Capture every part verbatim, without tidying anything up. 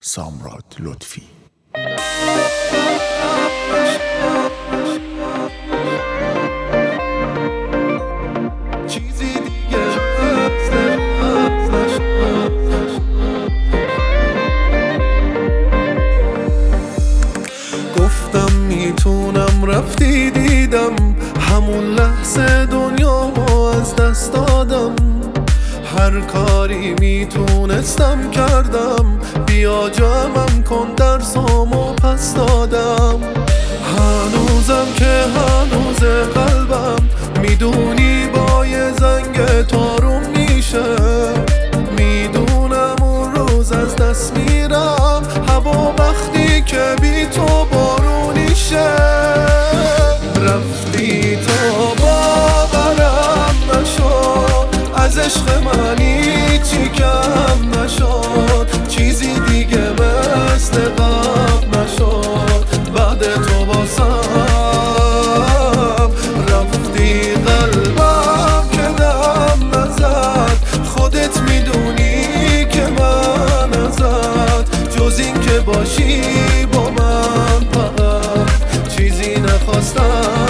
سامراد لطفی. چیزی دیگه گفتم میتونم، رفتی دیدم همون لحظه دنیامو از دست دادم. هر کاری میتونستم کردم، بیا جمعم کن درسامو پس دادم. هنوزم که هنوز قلبم میدونی با یه زنگ تارون میشه. میدونم اون روز از دست میرم، هوا وقتی که بی تو بارونیشه. رفتی تا باورم نشد، از عشق من هیچی کم نشد. چیزی دیگه مثل قبل نشد بعد تو باسم. رفتی قلبم که دم نزد، خودت میدونی که من ازت جز این که باشی با من فقط چیزی نخواستم.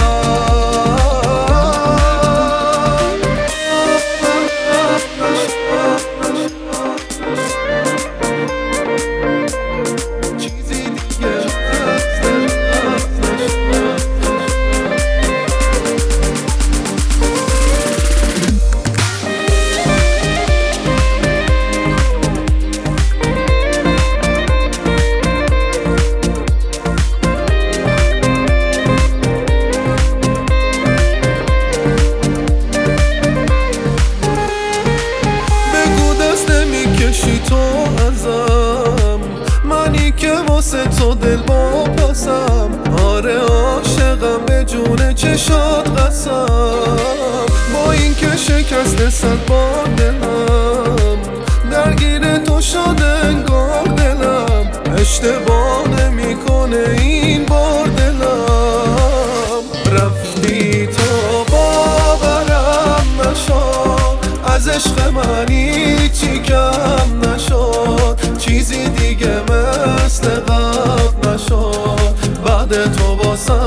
تو ازم، منی که واسه تو دل باپسم. آره عاشقم به جون چشات قسم. با این که شکست صد بار دلم، درگیر تو شده انگار دلم. اشتباه نمیکنه این بار دلم. رفتی تا باورم نشد، از عشق من هیچی کم نشد. چیزی دیگه مثل قبل نشد بعد تو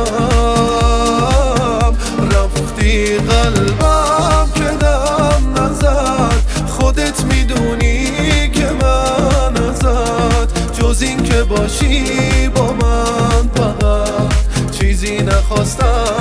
باسم. رفتی قلبم که دم نزد، خودت میدونی که من ازت جز این که باشی با من فقط چیزی نخواستم.